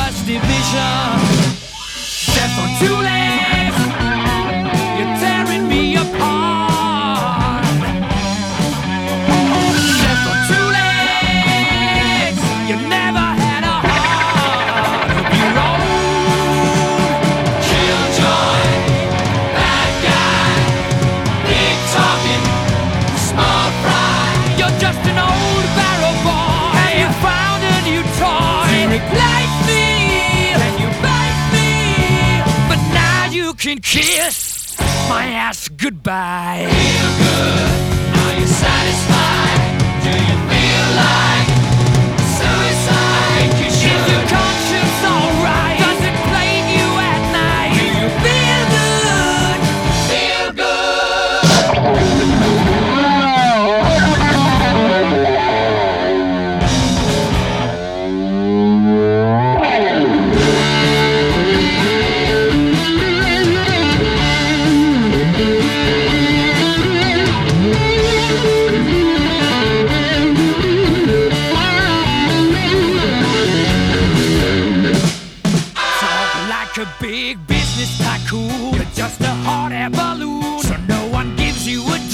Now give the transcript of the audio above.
first division. Steps on two legs, you're tearing me apart. Steps on two legs, you never had a heart of your own. Killjoy, bad guy, big talking, small fry. You're just an old barrel boy, and you found a new toy to replace me. Can you bite me? But now you can kiss my ass goodbye. Feel good, are you satisfied? Do you feel like suicide? Is your conscience alright? Does it plague you at night? Do you feel good? Feel good? Like a big business tycoon, you're just a hot air balloon, so no one gives you a